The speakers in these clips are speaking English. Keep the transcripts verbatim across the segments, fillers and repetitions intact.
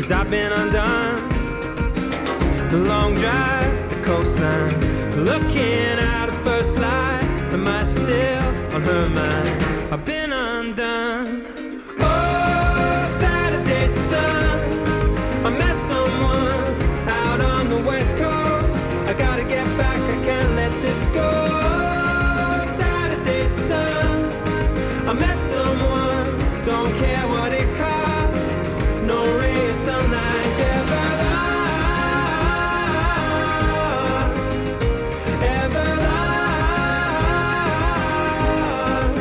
'cause I've been undone. The long drive, the coastline, looking at her first light. Am I still on her mind? I've been undone. Oh, Saturday sun, I met someone out on the west coast. I gotta get back, I can't let this go. Oh, Saturday sun, I met someone, don't care what it costs. No ray of sunlight's ever lost, ever lost.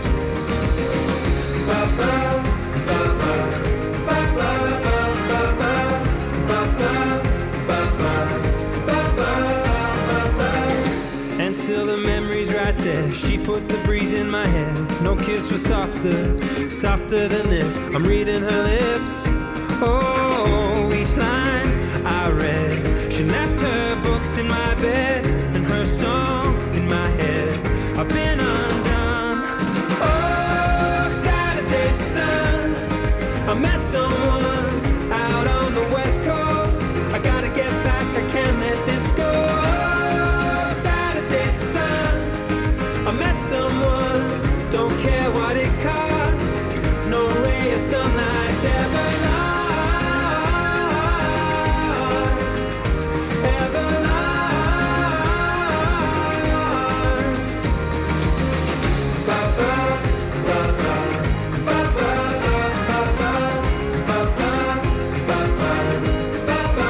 Ba-ba, ba-ba, ba-ba, ba-ba, ba-ba, ba-ba, ba-ba, ba-ba. And still the memory's right there. She put the breeze in my hair. No kiss was softer, softer than this. I'm reading her lips. Oh, each line I read. She left her books in my bed and her song in my head. I've been undone. Oh, Saturday sun, I met someone out on the west coast. I gotta get back, I can't let this go. Oh, Saturday sun, I met someone, don't care what it costs. No ray of sunlight's ever lost, ever lost. Ba-ba, ba-ba, ba-ba, ba-ba, ba-ba, ba-ba, ba-ba,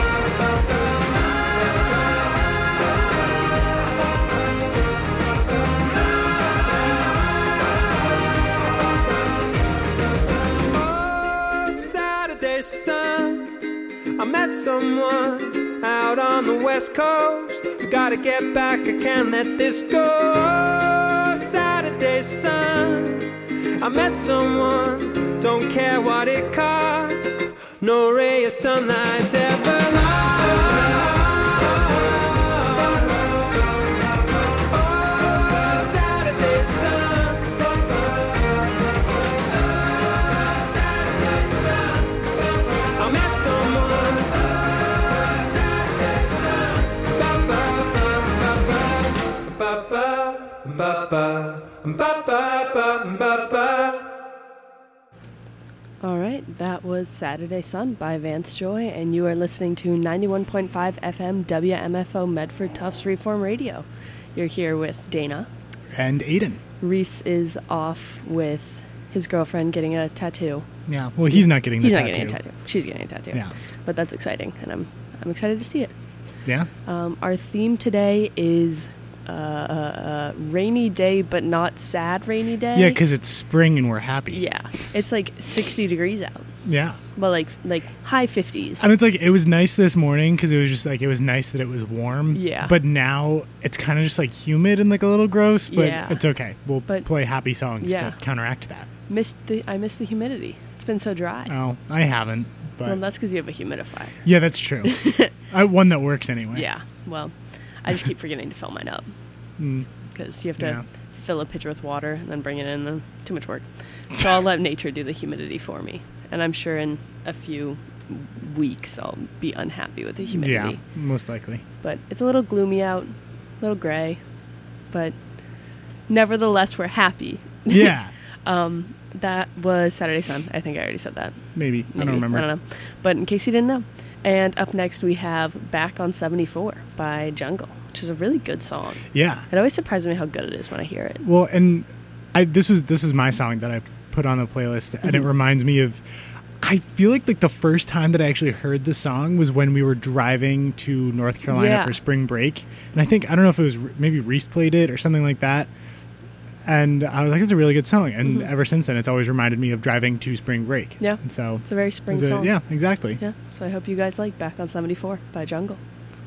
Oh, Saturday sun, I met someone out on the west coast. Gotta get back, I can't let this go. Oh, Saturday sun, I met someone, don't care what it costs. No ray of sunlight's ever lost. Oh, Saturday sun, Saturday sun, I met someone. Saturday sun, ba-ba, ba-ba, ba-ba, ba-ba, ba-ba. All right, that was Saturday Sun by Vance Joy, and you are listening to ninety-one point five F M W M F O Medford Tufts Reform Radio. You're here with Dana. And Aiden. Reese is off with his girlfriend getting a tattoo. Yeah, well, he's not getting the He's tattoo. not getting a tattoo. She's getting a tattoo. Yeah. But that's exciting, and I'm I'm excited to see it. Yeah? Um, our theme today is uh, uh, uh, rainy day, but not sad rainy day. Yeah, because it's spring and we're happy. Yeah, it's like sixty degrees out. Yeah. Well, like like high fifties. And it's like, it was nice this morning because it was just like, it was nice that it was warm. Yeah. But now it's kind of just like humid and like a little gross, but Yeah. it's okay. We'll But- play happy songs Yeah. to counteract that. Missed the I missed the humidity. It's been so dry. Oh, I haven't, but Well, that's because you have a humidifier. yeah, that's true. I, one that works anyway. Yeah. Well, I just keep forgetting to fill mine up Mm, because you have to Yeah. fill a pitcher with water and then bring it in. And too much work. So I'll let nature do the humidity for me. And I'm sure in a few weeks I'll be unhappy with the humidity. yeah, most likely. But it's a little gloomy out, a little gray, but nevertheless we're happy. Yeah, Um, that was Saturday Sun. I think I already said that. maybe. I Maybe. don't remember. I don't know. But in case you didn't know. And up next we have Back on seventy-four by Jungle, which is a really good song. Yeah. It always surprises me how good it is when I hear it. Well, and I this was this was my song that I put on the playlist, and it Mhm. reminds me of. I feel like like the first time that I actually heard the song was when we were driving to North Carolina Yeah. for spring break, and I think I don't know if it was maybe Reese played it or something like that, and I was like, it's a really good song, and Mhm. ever since then, it's always reminded me of driving to spring break. Yeah. and so It's a very spring it was a- song. yeah, exactly. Yeah. So I hope you guys like Back on seventy-four by Jungle.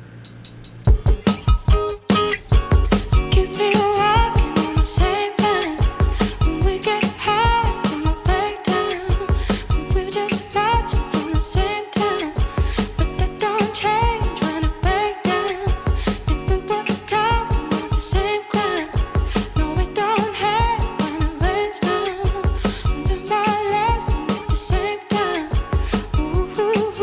Keep me walking on the same line. When we get high, when we break down, we're just watching from the same time. But that don't change when I break down. Think we were talking about the same crime. No, we don't hate when it rains down. Learn my lesson at the same time. Ooh, ooh, ooh.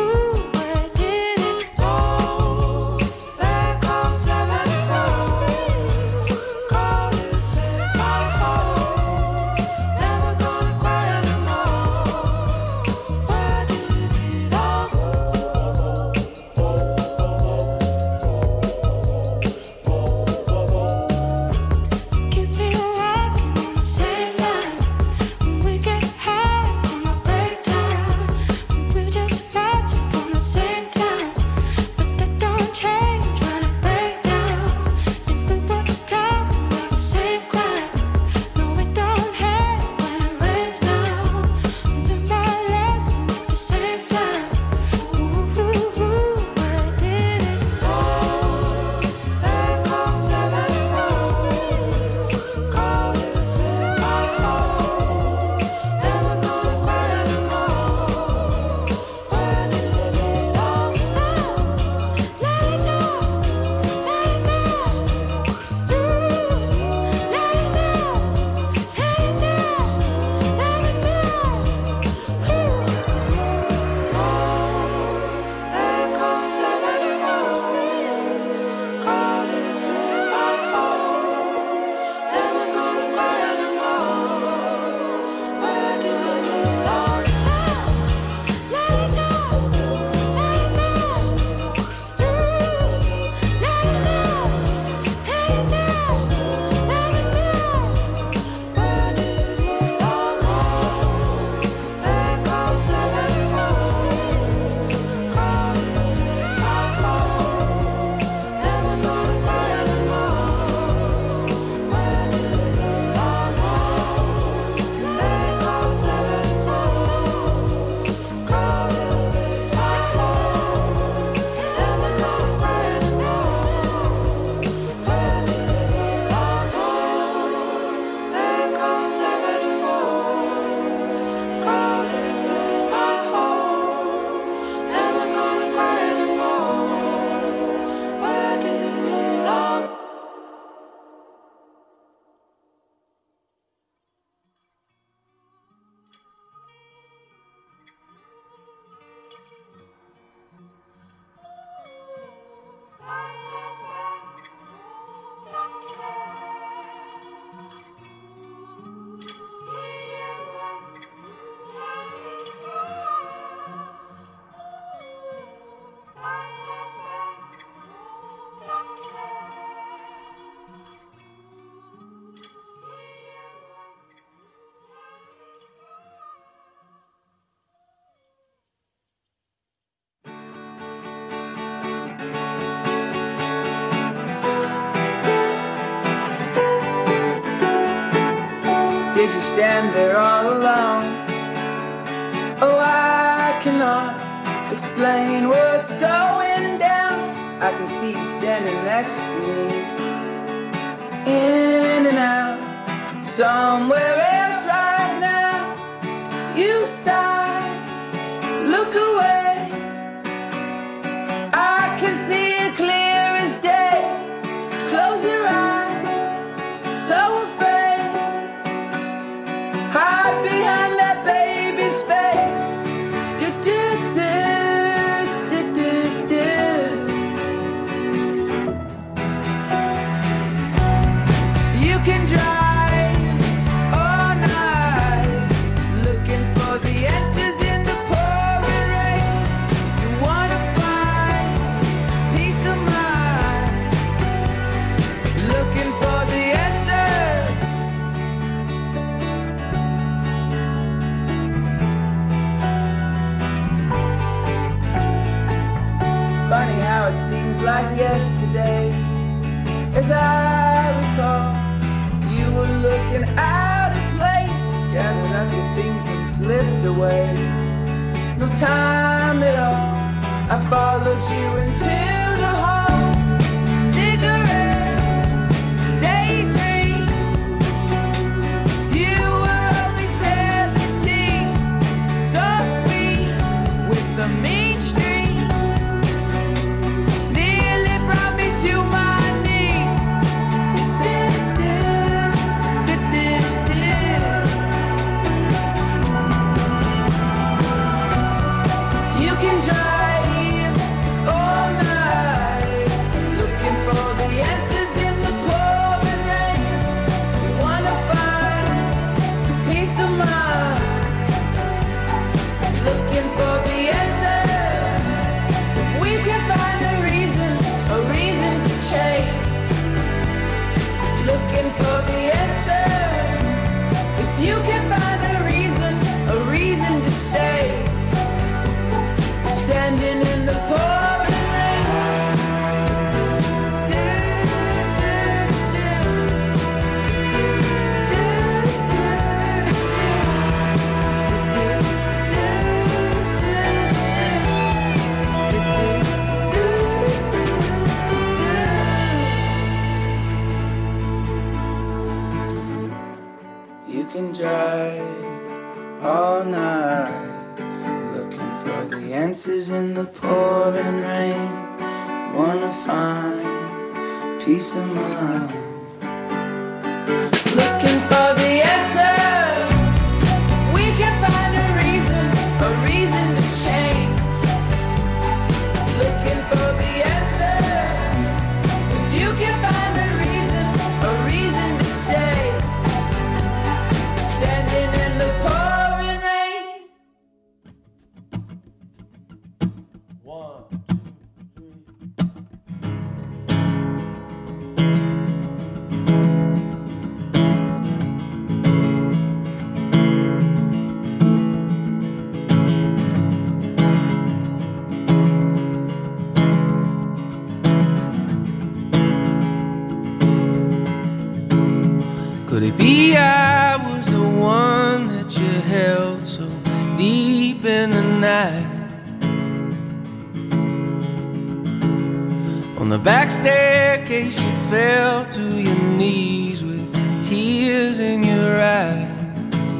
stand there all alone. Oh, I cannot explain what's going down. I can see you standing next to me, in and out, somewhere else right now. You sigh, look away. I can see it clear as day. Close your eyes, so afraid. Hide behind that baby face. Do do do do do do. You can drive all night, looking for the answers in the pouring rain. You wanna find peace of mind, looking for the answers. Funny how it seems like yesterday, as I recall, you were looking out of place, gathered up your things and slipped away. No time at all, I followed you into the hall. Cigarette, daydream. You were only seventeen, so sweet with the mean streak. Nearly brought me to my knees. You can drive all night, looking for the answers in the pouring rain. You wanna find peace of mind, looking for the answers. If we can find a reason, a reason to change, looking for the answers. If you can find a reason, a reason to stay, standing in the pouring rain. Do, do, do, do, do, do, do, You can drive all night, looking for the answers in the pouring rain. Wanna find peace of mind, looking for the answer. We can find a reason, a reason to change, looking for the answer. If you can find a reason, a reason to stay, standing in the pouring rain. One. Could it be I was the one that you held so deep in the night? On the back staircase you fell to your knees with tears in your eyes.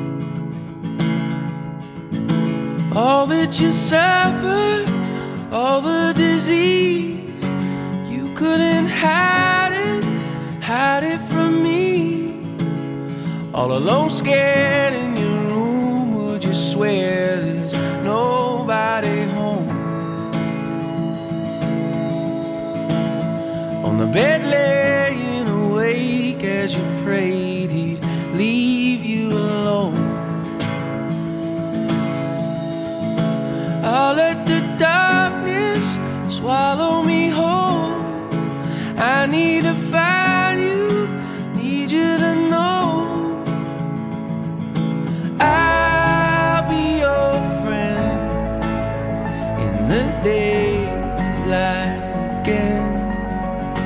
All that you suffered, all the disease, you couldn't hide it, hide it from me. All alone, scared in your room, would you swear there's nobody home? On the bed laying awake as you prayed he'd leave you alone. I'll let the darkness swallow me whole. I need to find you, need you to know I'll be your friend in the daylight again.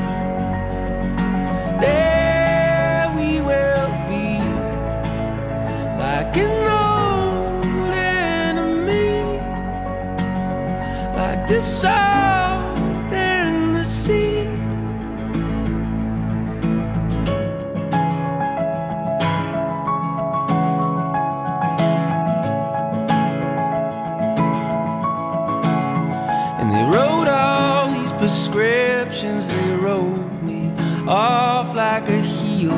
There we will be like the salt in the sea. And they wrote all these prescriptions, they wrote me off like a heel.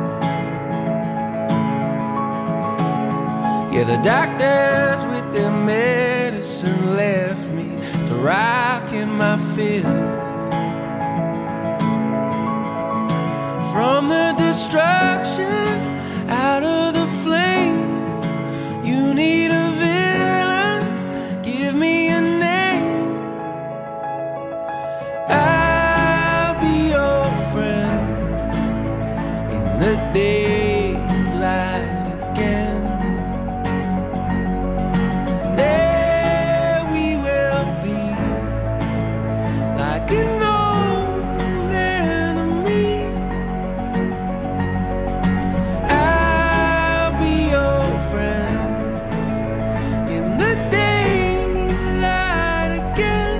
Yeah, the doctors with their medicine left me to rock in my filth. From the destruction out of the flame, you need a villain, give me a name. I'll be your friend in the daylight again. There we will be like an old enemy. I'll be your friend in the daylight again.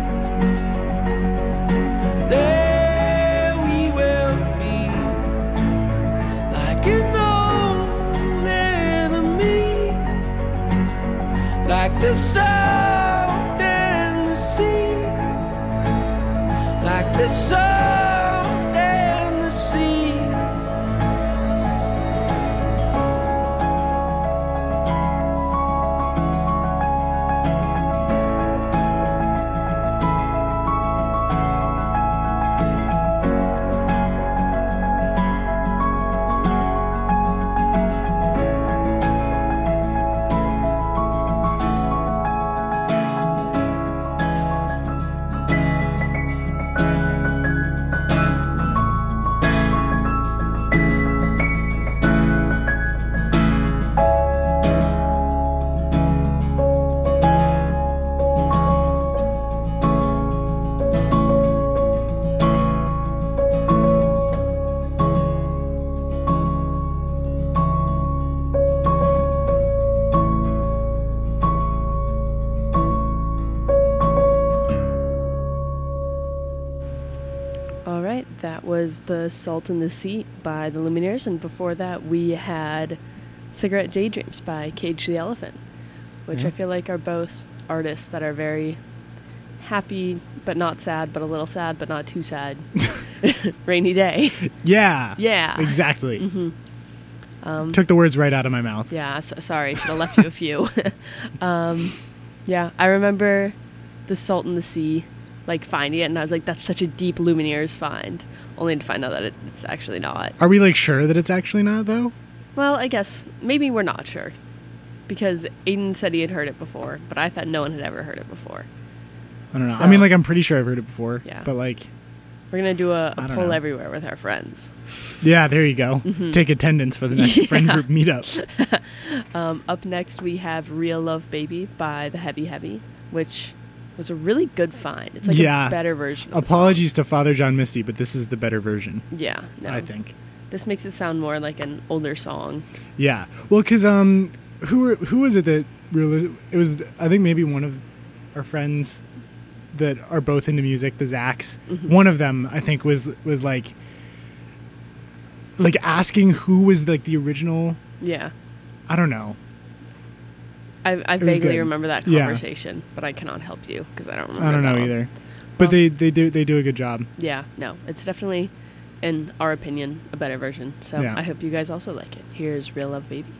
There we will be like an old enemy, like the salt and the sea, like the salt and the sea. All right, that was The Salt in the Sea by the Lumineers, and before that we had Cigarette Daydreams by Cage the Elephant, which Yeah. I feel like are both artists that are very happy but not sad, but a little sad but not too sad. Rainy day. Yeah. Yeah. Exactly. hmm Um, Took the words right out of my mouth. yeah, so, sorry, should have left you a few. um, yeah, I remember The Salt in the Sea, like finding it, and I was like, that's such a deep Lumineers find, only to find out that it, it's actually not. Are we like sure that it's actually not though? Well, I guess maybe we're not sure, because Aiden said he had heard it before, but I thought no one had ever heard it before. I don't know. So- I mean, like I'm pretty sure I've heard it before. Yeah. But like, We're gonna do a, I a don't poll know. everywhere with our friends. yeah, there you go. Mhm. Take attendance for the next Yeah. friend group meetup. Um, up next, we have Real Love Baby by The Heavy Heavy, which was a really good find. It's like Yeah. a better version. Of the Apologies to Father John Misty, but this is the better version. song. Yeah, no. I think. This makes it sound more like an older song. Yeah. Well, because um, who were, who was it that really? It was I think maybe one of our friends that are both into music, the Zacks. Mhm. One of them, I think, was was like like asking who was like the original. Yeah. I don't know. I, I was vaguely good. remember that Yeah. conversation, but I cannot help you because I don't remember. I don't it know all. either. But Well- they, they do they do a good job. Yeah, no, it's definitely, in our opinion, a better version. So Yeah. I hope you guys also like it. Here's Real Love Baby.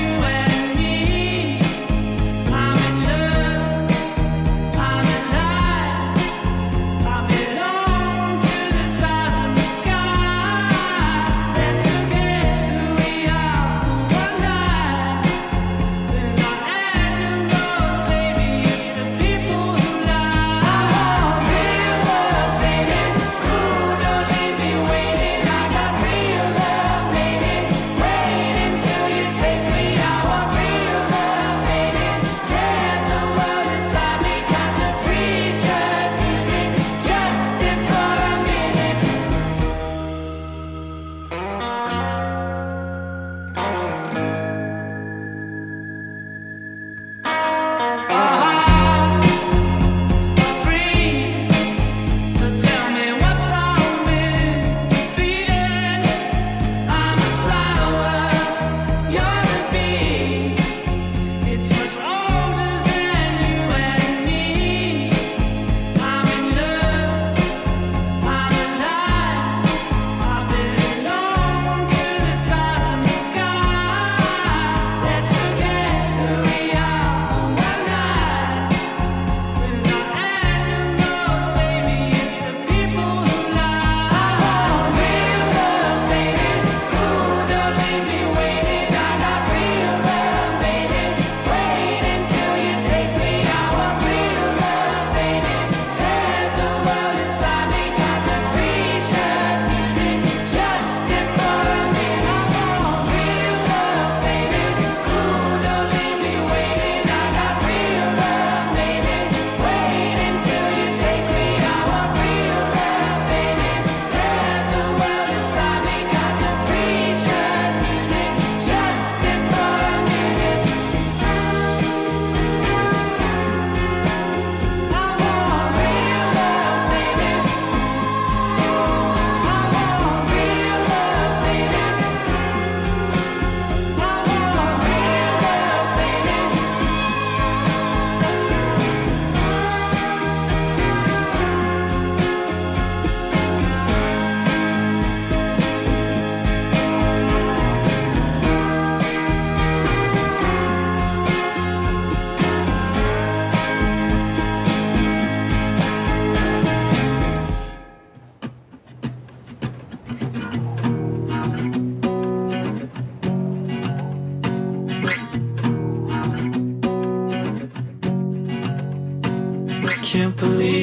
I'm in love, I'm in love.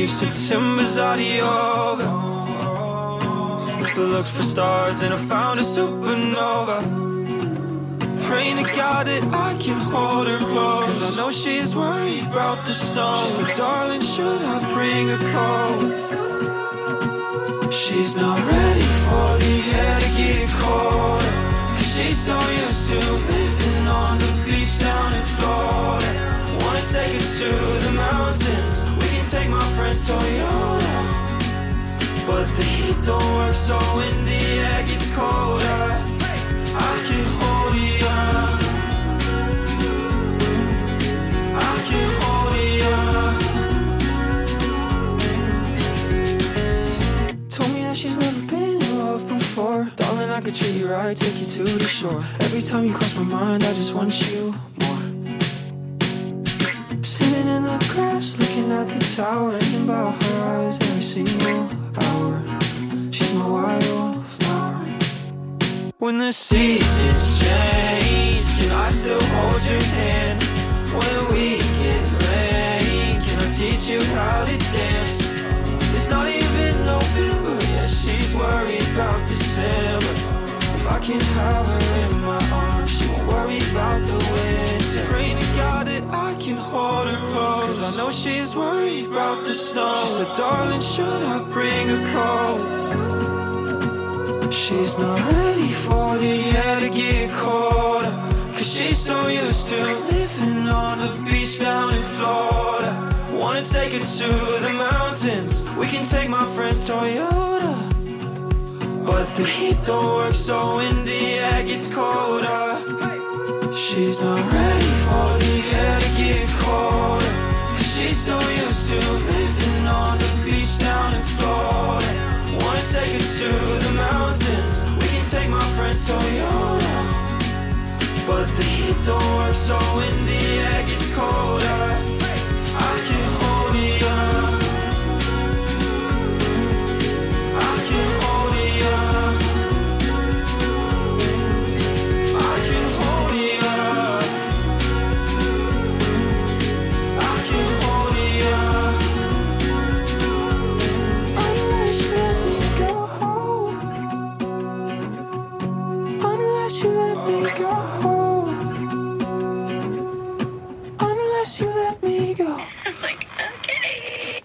September's already over. Looked for stars and I found a supernova. Praying to God that I can hold her close, 'cause I know she's worried about the snow. She said, darling, should I bring a coat? She's not ready for the air to get colder, 'cause she's so used to living on the beach down in Florida. Wanna take her to the mountains, we can take my friend's Toyota. But the heat don't work, so when the air gets colder, I can hold you up. I can hold you up. Told me that she's never been in love before. Darling, I could treat you right, take you to the shore. Every time you cross my mind, I just want you more. Sitting in the grass, looking at the tower, thinking about her eyes every single hour. She's my wildflower. When the seasons change, can I still hold your hand? When we get rain, can I teach you how to dance? It's not even November, yeah, she's worried about December. If I can have her in my arms, she won't worry about the winter. Praying to God that I can hold her close, 'cause I know she's worried about the snow. She said, darling, should I bring a coat? She's not ready for the air to get colder, 'cause she's so used to living on the beach down in Florida. Wanna take her to the mountains, we can take my friend's Toyota. But the heat don't work, so when the air gets colder, she's not ready for the air to get colder, 'cause she's so used to living on the beach down in Florida. Wanna take her to the mountains, we can take my friend's Toyota. But the heat don't work, so when the air gets colder, I can hold it up. I can hold it up. I can hold it up. I can hold it up. Unless you let me go home. Unless you let me go home. Unless you let me go. Like, okay.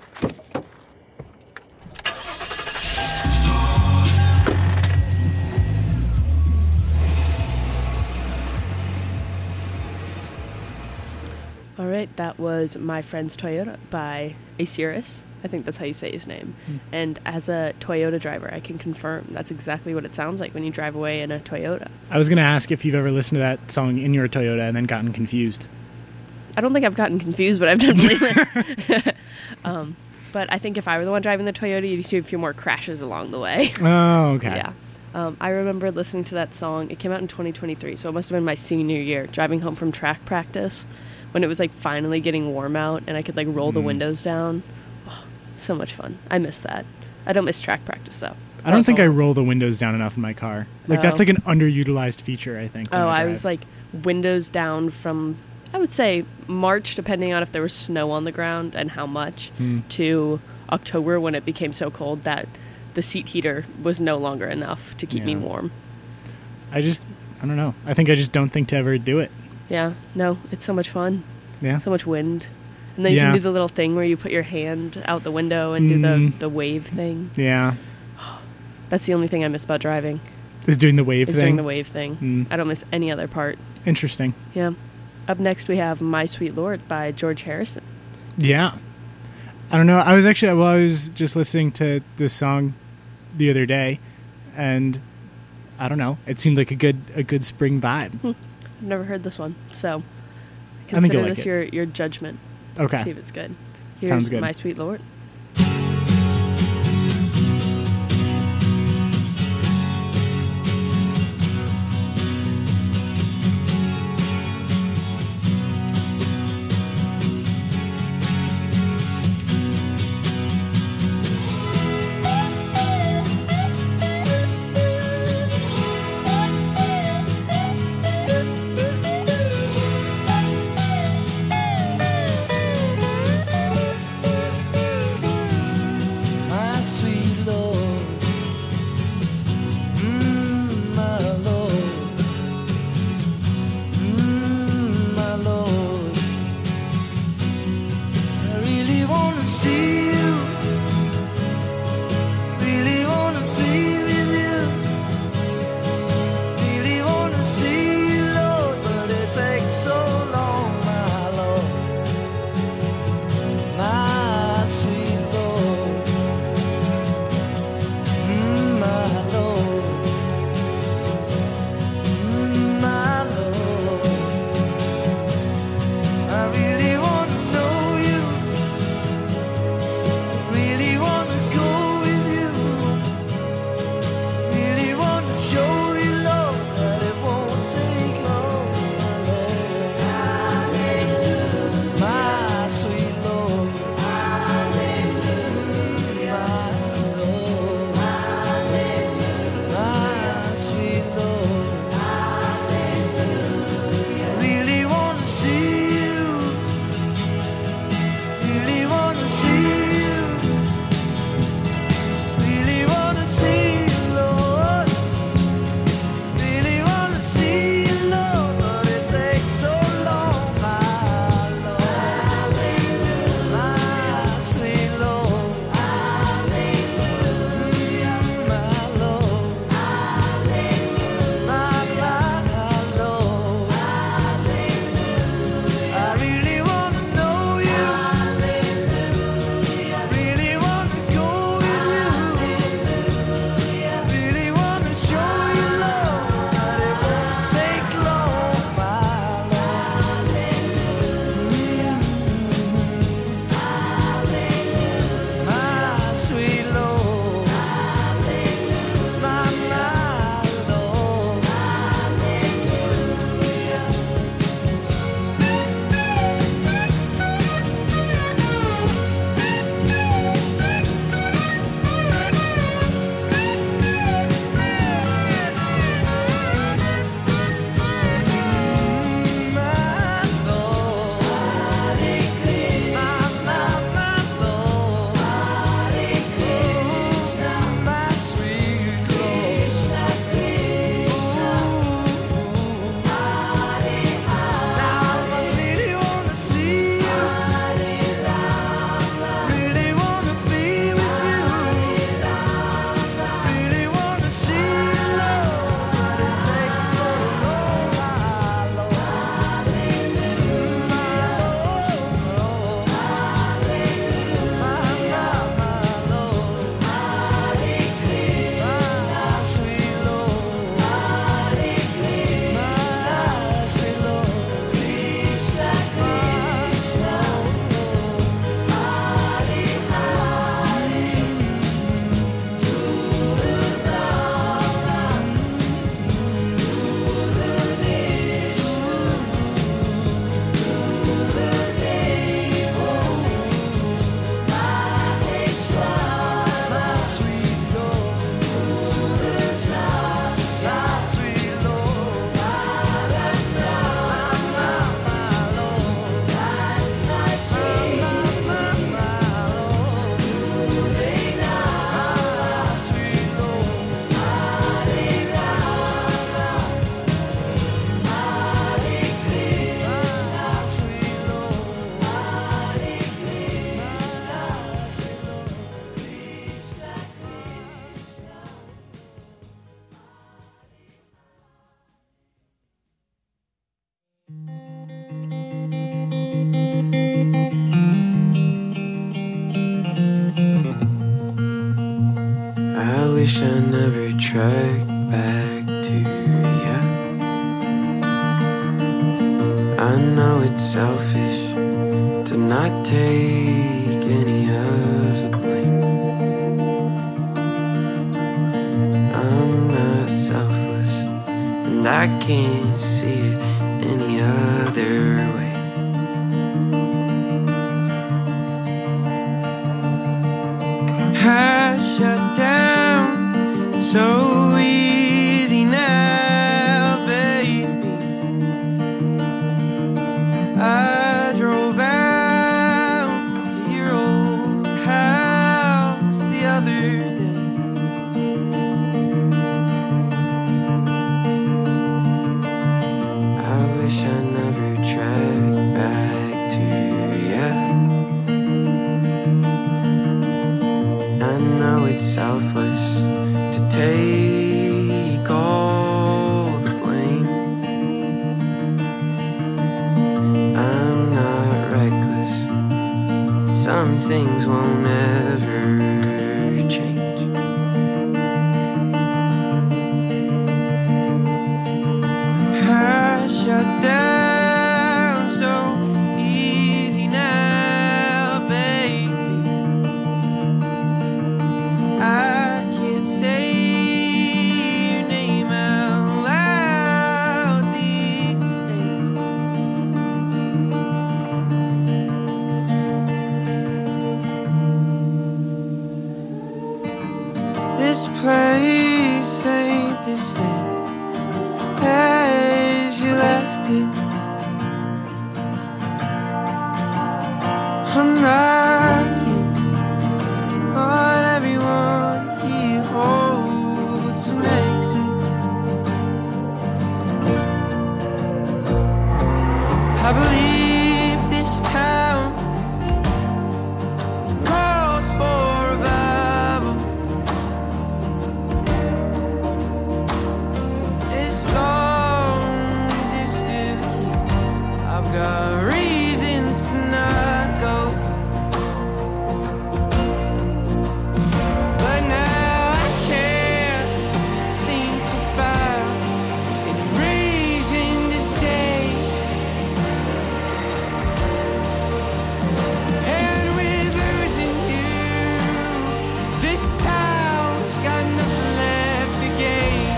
All right, that was My Friend's Toyota by Asiris. I think that's how you say his name. Hmm. And as a Toyota driver, I can confirm that's exactly what it sounds like when you drive away in a Toyota. I was going to ask if you've ever listened to that song in your Toyota and then gotten confused. I don't think I've gotten confused, but I've definitely. um, but I think if I were the one driving the Toyota, you'd see a few more crashes along the way. Oh, okay. Yeah. Um, I remember listening to that song. It came out in twenty twenty-three, so it must have been my senior year, driving home from track practice when it was like finally getting warm out and I could like roll the Mm. windows down. Oh, so much fun. I miss that. I don't miss track practice though. I don't That's think I all. roll the windows down enough in my car. Like, that's Oh. like an underutilized feature, I think. when Oh, I drive. was like windows down from, I would say March, depending on if there was snow on the ground and how much, Hmm. to October when it became so cold that the seat heater was no longer enough to keep me Yeah. warm. I just, I don't know. I think I just don't think to ever do it. Yeah, no, it's so much fun. Yeah. So much wind. And then you Yeah. can do the little thing where you put your hand out the window and do Mm. the, the wave thing. Yeah. That's the only thing I miss about driving, Is doing the wave is thing. doing the wave thing. Mm. I don't miss any other part. Interesting. Yeah. Up next we have My Sweet Lord by George Harrison. Yeah. I don't know. I was actually, well, I was just listening to this song the other day, and I don't know. It seemed like a good, a good spring vibe. I've never heard this one, so I think consider you'll like this it. your, your judgment. Okay. See if it's good. Here's Sounds good. My Sweet Lord. Unless I never tracked back to you. I know it's selfish to not take any of the blame. I'm not selfless, and I can't see it any other way. I shut down so easy now, baby. I drove out to your old house the other day. I wish I never tracked back to you. I know it's selfless to take all the blame. I'm not reckless. Some things won't ever change. I shut down so easy now, baby. I can't say your name out loud these days. This place ain't the same as you left it. I'm like you, but everyone he holds an exit. I believe this town calls for revival. As long as it's still here, I've got reasons to not go. But now I can't seem to find any reason to stay. And with losing you, this town's got nothing left to gain.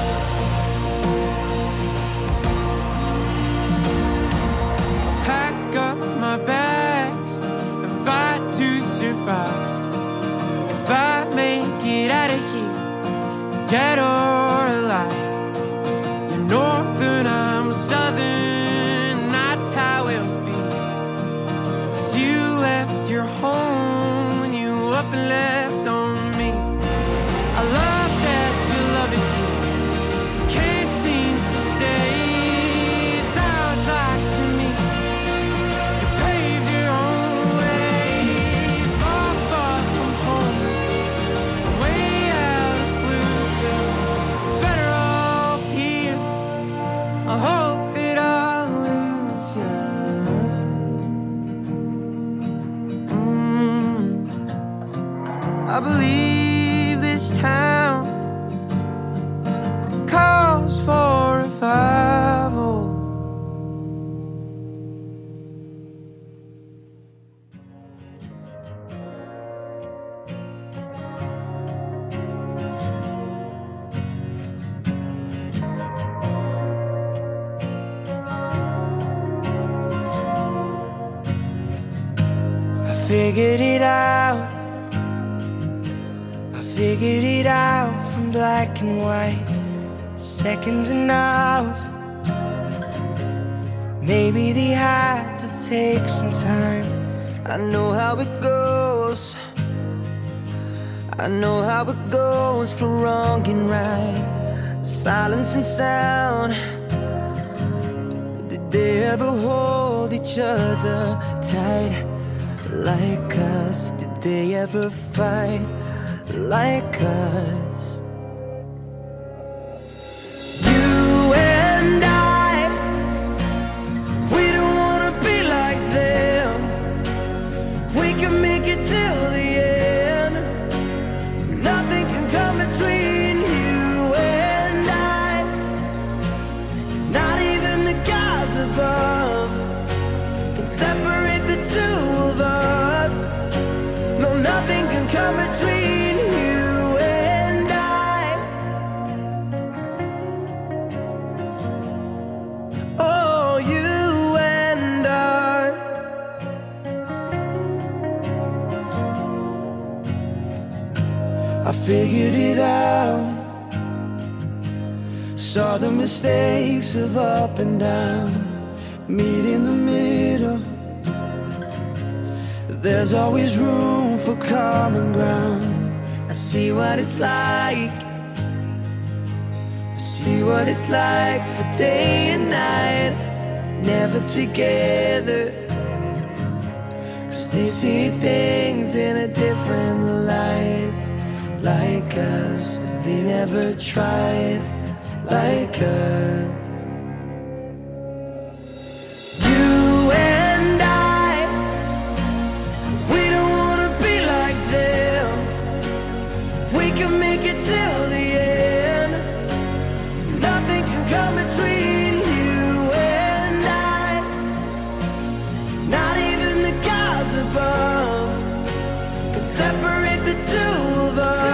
Pack up my bags and fight to survive. If I make it out of here, dead or alive, you're northern, I'm southern, that's how it'll be. 'Cause you left your home and you up and left on me. I love that you love it here, can't seem to stay. It sounds like to me you paved your own way, far, far from home, way out of blue, so better off here. I hope that I'll lose you. Mm. I believe this town calls for revival. I figured it out. I figured it out from black and white, seconds and hours. Maybe they had to take some time. I know how it goes. I know how it goes for wrong and right, silence and sound. Did they ever hold each other tight like us? Did they ever fight like us? You and I, we don't wanna be like them. We can make it till the end. Nothing can come between you figured it out. Saw the mistakes of up and down, meet in the middle. There's always room for common ground. I see what it's like. I see what it's like for day and night, never together. Cause they see things in a different light. Like us, they never tried like us. You and I, we don't wanna be like them. We can make it till the end. Nothing can come between you and I. Not even the gods above can separate the two of us.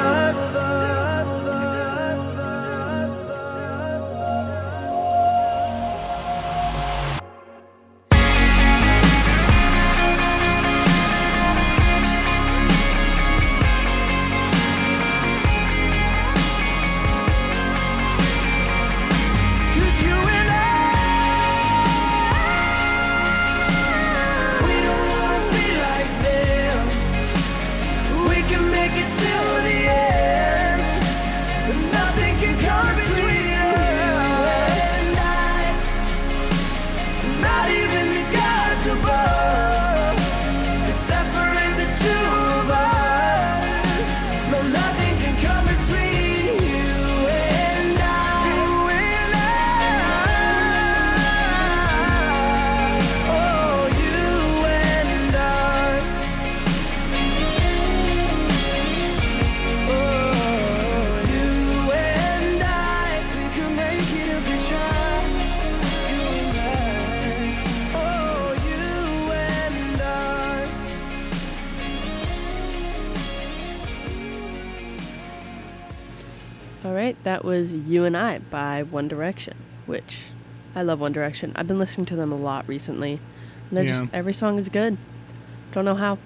That was You and I by One Direction, which I love One Direction. I've been listening to them a lot recently. And they're Yeah. just, every song is good. Don't know how.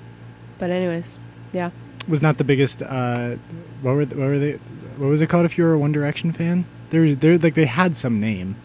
But anyways, yeah. Was not the biggest. Uh, what were the, what were they? What was it called if you were a One Direction fan? There's there like they had some name.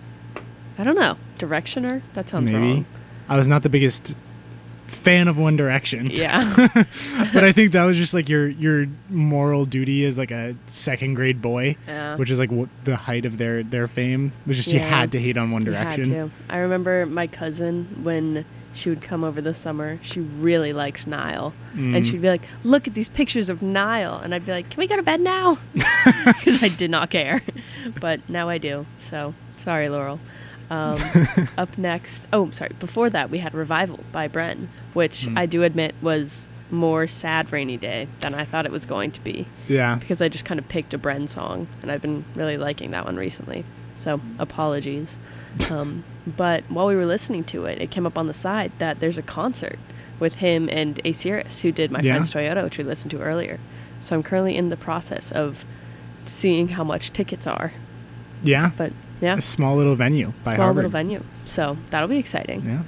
I don't know. Directioner? That sounds Maybe. wrong. I was not the biggest fan of One Direction. Yeah. But I think that was just like your your moral duty as like a second grade boy, Yeah. which is like what the height of their their fame was. Just you Yeah. had to hate on One You had Direction. to. I remember my cousin, when she would come over this summer, she really liked Niall. Mm. And she'd be like, look at these pictures of Niall. And I'd be like, can we go to bed now? Because I did not care. But now I do. So, sorry, Laurel. Um, up next, oh, sorry, before that, we had Revival by Bren, which Mm. I do admit was more sad rainy day than I thought it was going to be. Yeah. Because I just kind of picked a Bren song, and I've been really liking that one recently. So, apologies. Um, but while we were listening to it, it came up on the side that there's a concert with him and Asiris, who did My Yeah. Friend's Toyota, which we listened to earlier. So I'm currently in the process of seeing how much tickets are. Yeah. But yeah, A small little venue by small Harvard. little venue. So that'll be exciting. Yeah.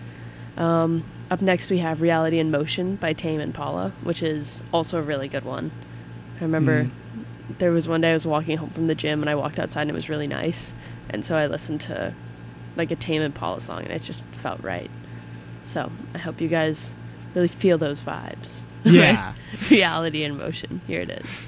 Um, up next, we have Reality in Motion by Tame Impala, which is also a really good one. I remember Mm. there was one day I was walking home from the gym and I walked outside and it was really nice. And so I listened to like a Tame Impala song and it just felt right. So I hope you guys really feel those vibes. Yeah. Reality in Motion. Here it is.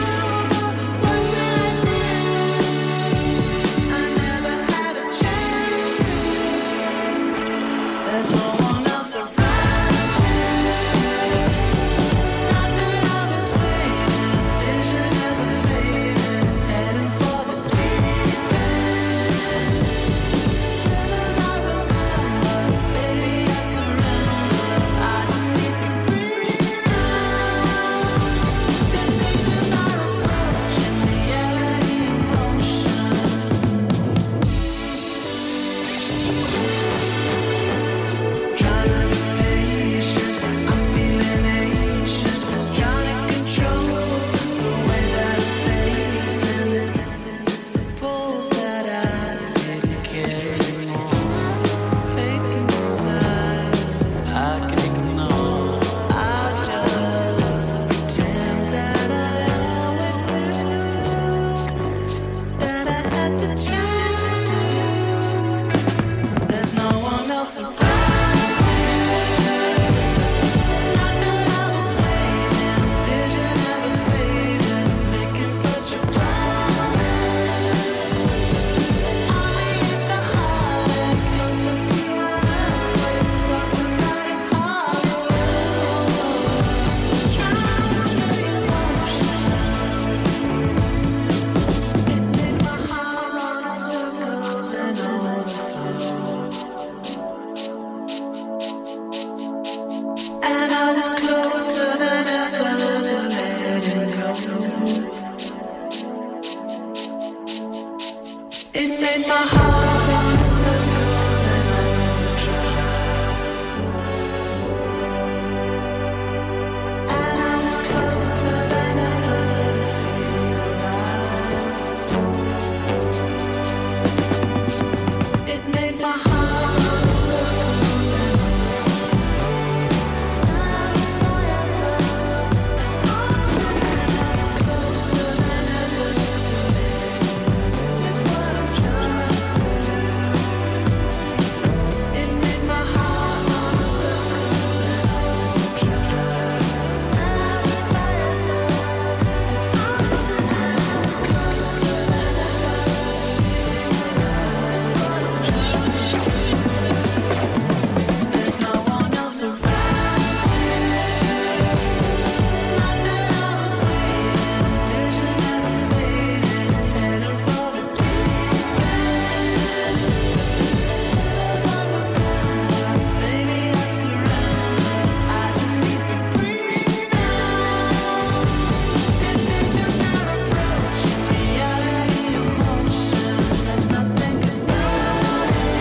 I never had a chance. was closer than ever to letting go. It made my heart run circles and overdrive. And I was closer than ever to feel alive. It made my heart run circles and there's no one else around you. Not that I was waiting, vision never fading, heading for the deep end. Sinners on the run, baby I surrender. I just need to breathe out. Decisions are approaching, reality emotions. Let's not think about it.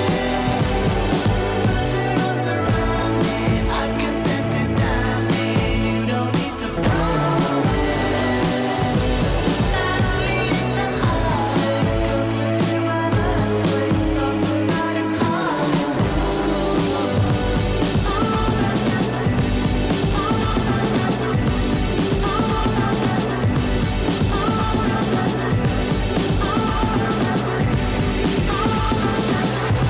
Put your arms around me, I can sense you down me. You don't need to promise. Not only is the heart closer to an earthquake, talk about it hard. All that's left to do, all that's left to do, all that's left to do, all that's left to do, all that's left to do, all that's left to do.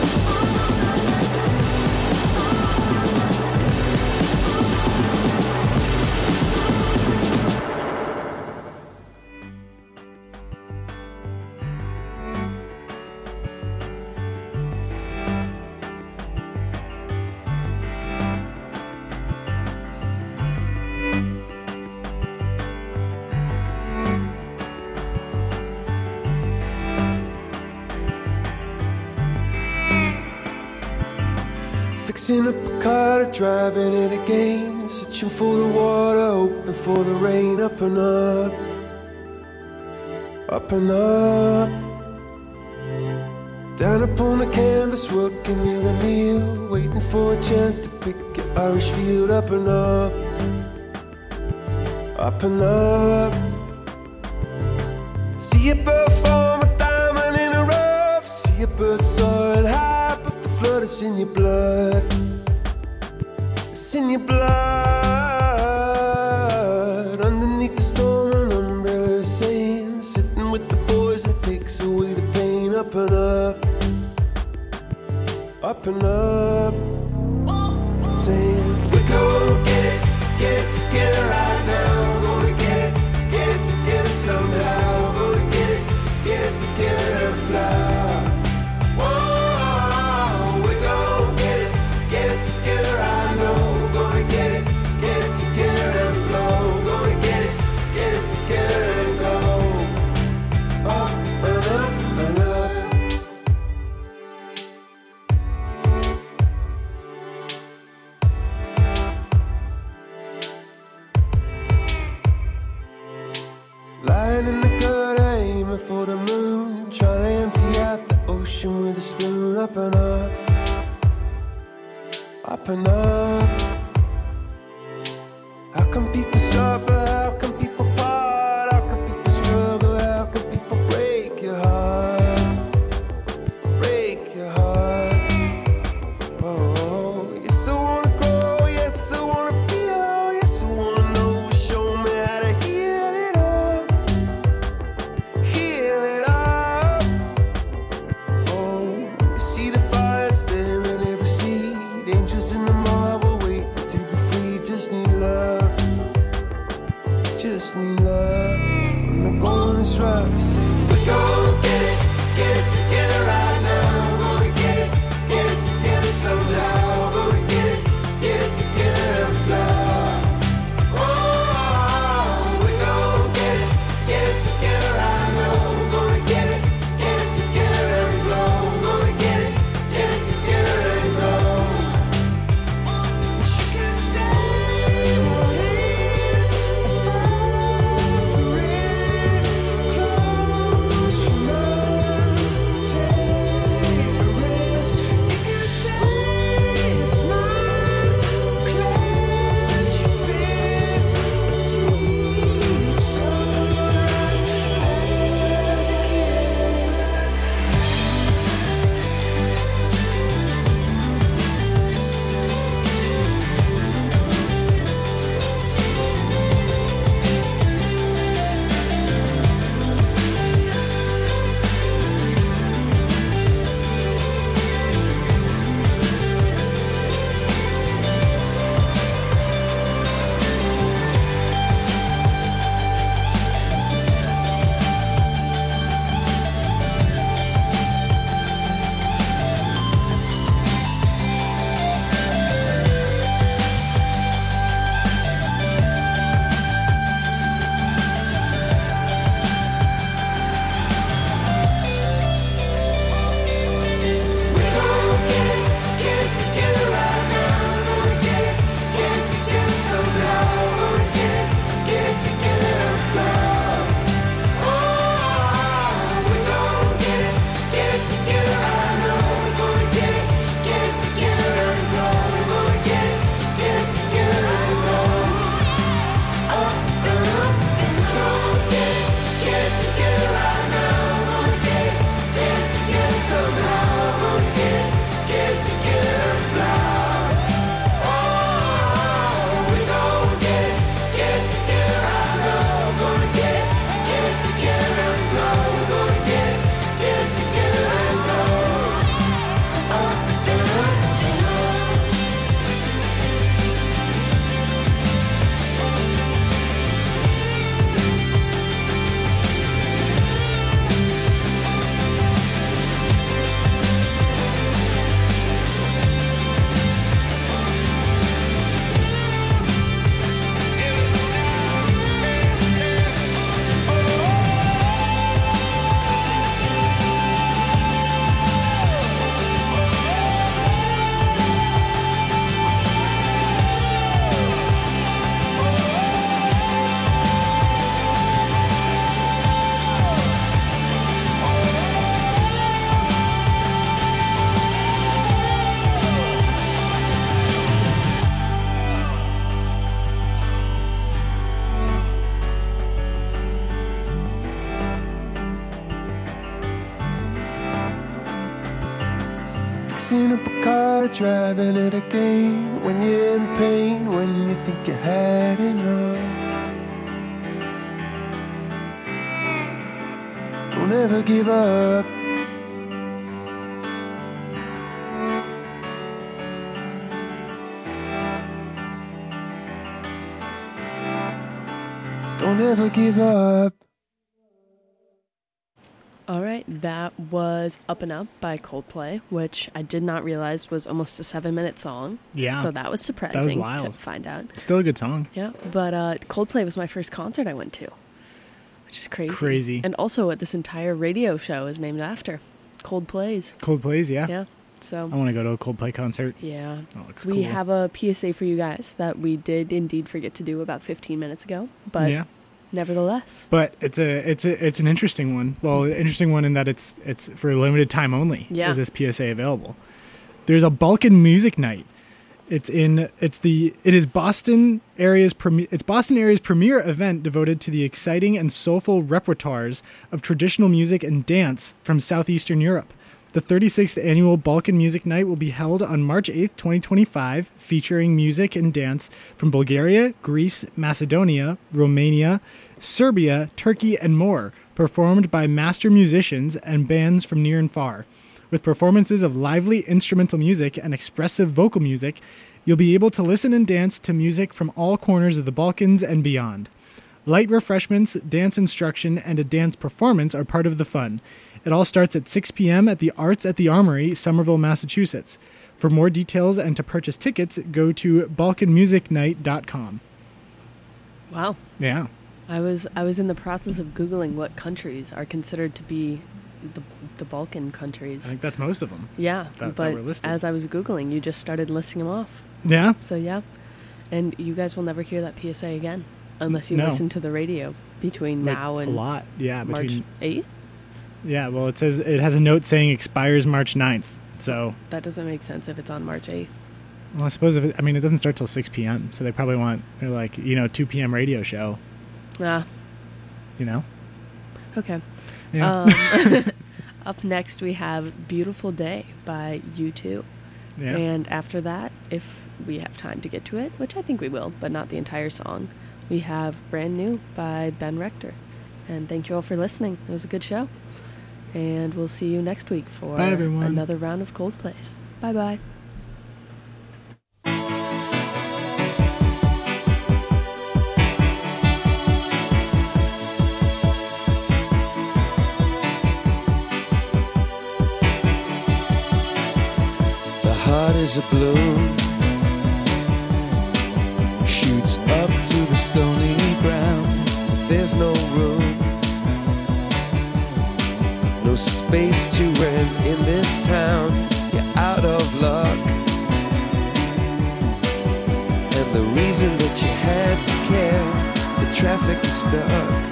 Fixing up a car, driving it again. Searching for the water, hoping for the rain. Up and up, up and up. Down upon the canvas, working in a meal. Waiting for a chance to pick your Irish field. Up and up, up and up. See a bird form a diamond in a rough. See a bird soaring high, but the flood is in your blood. It's in your blood. Underneath the storm, an umbrella is saying, sitting with the boys and takes away the pain. Up and up, up and up. It's saying, we're gonna get it, get it together right now. We're gonna get it, get it together somehow. We're gonna get it, get it together and fly. Whoa, we're gonna get it, get it together, I know. We're gonna get it, get it together and flow. We're gonna get it, get it together and go. Up and up and up. Lying in the gutter, aiming for the moon. Trying to empty out the ocean with a spoon. Up and up, up and up. How come people suffer? How come people part? How come people struggle? How come people break your heart? Break your heart. Oh, yes I wanna grow, yes I wanna feel, yes I wanna know. Show me how to heal it up, heal it up. Oh, you see the fires there in every seed. Angels in the marble waiting to be free. Just need love, Racing up a car, driving it again. When you're in pain, when you think you had enough. Don't ever give up. Don't ever give up. All right, that was Up and Up by Coldplay, which I did not realize was almost a seven-minute song. Yeah. So that was surprising wild. to find out. Still a good song. Yeah, but uh, Coldplay was my first concert I went to, which is crazy. Crazy. And also what this entire radio show is named after, Coldplay's. Coldplay's, yeah. Yeah, so... I want to go to a Coldplay concert. Yeah. That looks We cool. have a P S A for you guys that we did indeed forget to do about fifteen minutes ago, but yeah. nevertheless. But it's a it's a it's an interesting one. Well, an interesting one in that it's it's for a limited time only. Yeah. Is this P S A available? There's a Balkan Music Night. It's in it's the it is Boston area's premier it's Boston area's premier event devoted to the exciting and soulful repertoires of traditional music and dance from southeastern Europe. The thirty-sixth annual Balkan Music Night will be held on March eighth, twenty twenty-five, featuring music and dance from Bulgaria, Greece, Macedonia, Romania, Serbia, Turkey, and more, performed by master musicians and bands from near and far. With performances of lively instrumental music and expressive vocal music, you'll be able to listen and dance to music from all corners of the Balkans and beyond. Light refreshments, dance instruction, and a dance performance are part of the fun. It all starts at six p.m. at the Arts at the Armory, Somerville, Massachusetts. For more details and to purchase tickets, go to balkan music night dot com. Wow. Yeah. I was I was in the process of Googling what countries are considered to be the the Balkan countries. I think that's most of them. Yeah, that- that but were listed. as I was Googling, you just started listing them off. Yeah? So yeah, and you guys will never hear that P S A again unless you No. listen to the radio between Like, now a and lot. Yeah, March between eighth. Yeah, well, it says it has a note saying expires March ninth. So, That doesn't make sense if it's on March eighth. well, I suppose if it, I mean it doesn't start till six p.m. So they probably want they're like, you know, two p.m. radio show, Ah, you know. okay. Yeah. Um, up next we have "Beautiful Day" by U two. yeah. And after that, if we have time to get to it, which I think we will, but not the entire song, we have "Brand New" by Ben Rector. And thank you all for listening. It was a good show. And we'll see you next week for Bye, everyone. another round of Coldplays. Bye-bye. The heart is a balloon, shoots up through the stony ground. There's no room, no space to rent in this town. You're out of luck, and the reason that you had to care, the traffic is stuck,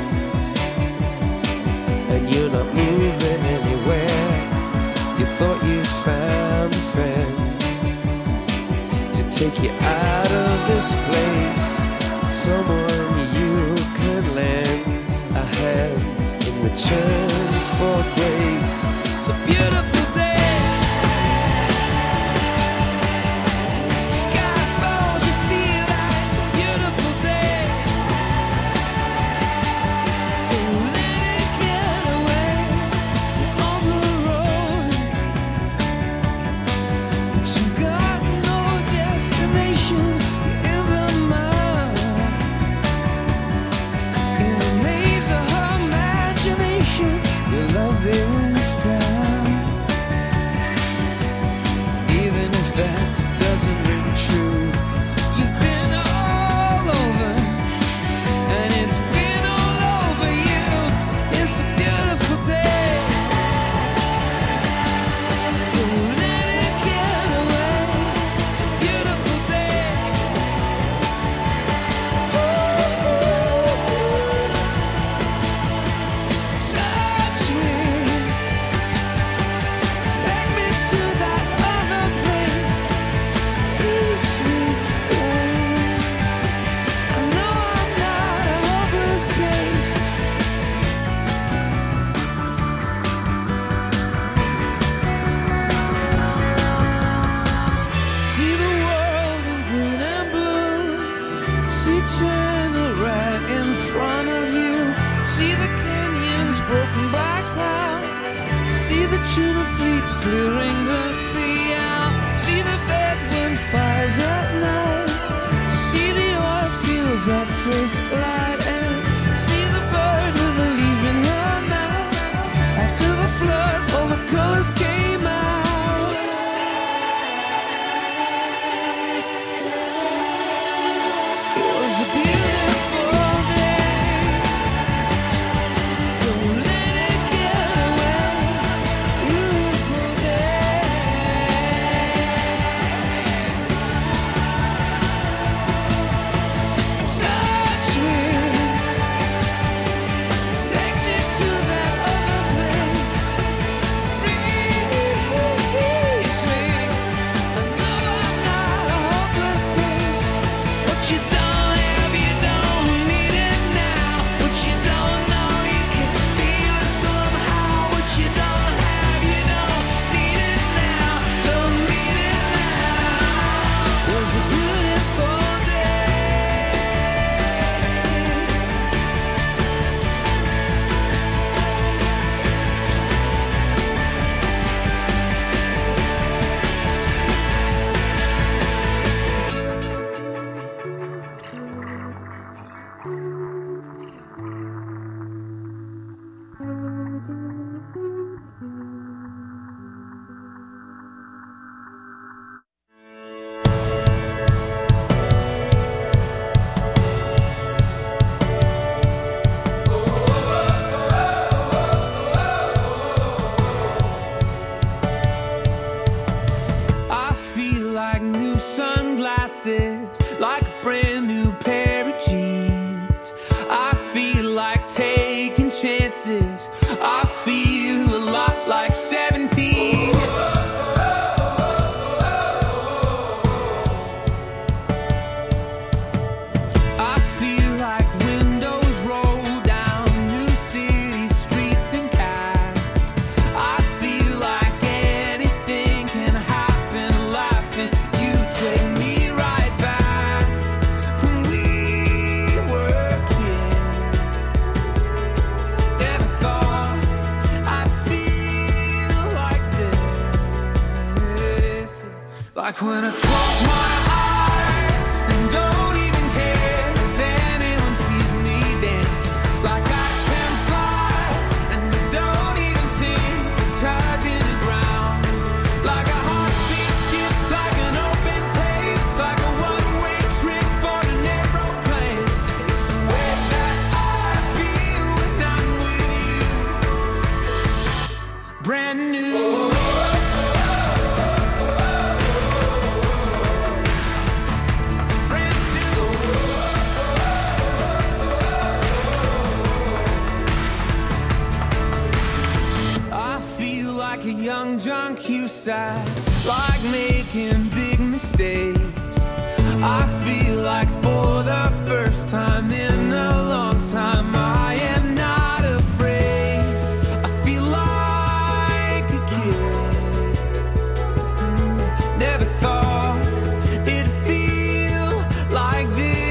and you're not moving anywhere. You thought you found a friend to take you out of this place, someone you could lend a hand in return for grace. It's a beautiful day. Sky falls, you feel like it's a beautiful day. So let it get away on the road, but you've got no destination. You're in the mud, in the maze of her imagination. Your love this time, even if that doesn't ring true. You've been all over, and it's been all over you. It's a beautiful day. So let it get away. It's a beautiful day. See China right in front of you. See the canyons broken by cloud. See the tuna fleets clearing the sea out. See the Bedouin fires at night. See the oil fields at first light. And see the bird with a leaf in her mouth. After the flood, all the colors came out. It was a beautiful day. Don't let it get away. Beautiful day. Touch me. Take me to that other place. Reach me. I know I'm not a hopeless case. What you don't have, you don't need it now. What you don't know, you can feel it somehow. What you don't have, you don't need it now. Don't need it now. It was a beautiful day. I feel like new sunglasses, like a brand new pair of jeans. I feel like taking chances. I feel a lot like seventeen. I feel like windows roll down new city streets and cabs. I feel like anything can happen, laughing. You take me right back when we were kids. Never thought I'd feel like this. Like when I close my eyes and don't even care if anyone sees me dancing. Like I can fly and I don't even think of touching the ground. Like a heartbeat skip, like an open page, like a one-way trip on an aeroplane. It's the way that I feel when I'm with you. Brand new. Brand new. I feel like a young John Cusack, like making big mistakes. I feel like for the first time in a long time, I am not afraid. I feel like a kid. Never thought it'd feel like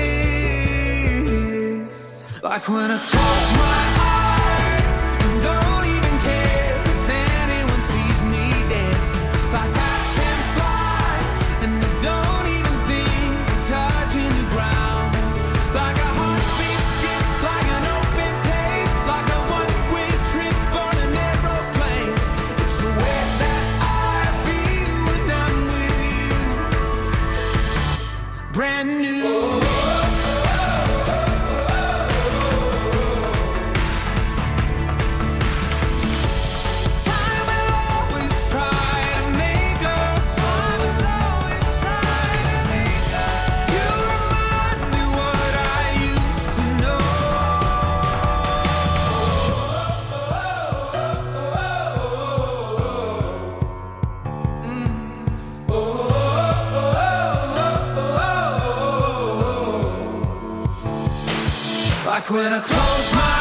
this. Like when I close my eyes and don't even care if anyone sees me dancing. Like I can fly and I don't even think of touching the ground. Like a heartbeat skip, like an open page, like a one-way trip on an aeroplane. It's the way that I feel when I'm with you. Brand new. Time will always try to make us. Time will always try to make us. You remind me what I used to know. Mm. Oh, oh, oh, oh, oh, oh. Like when I close my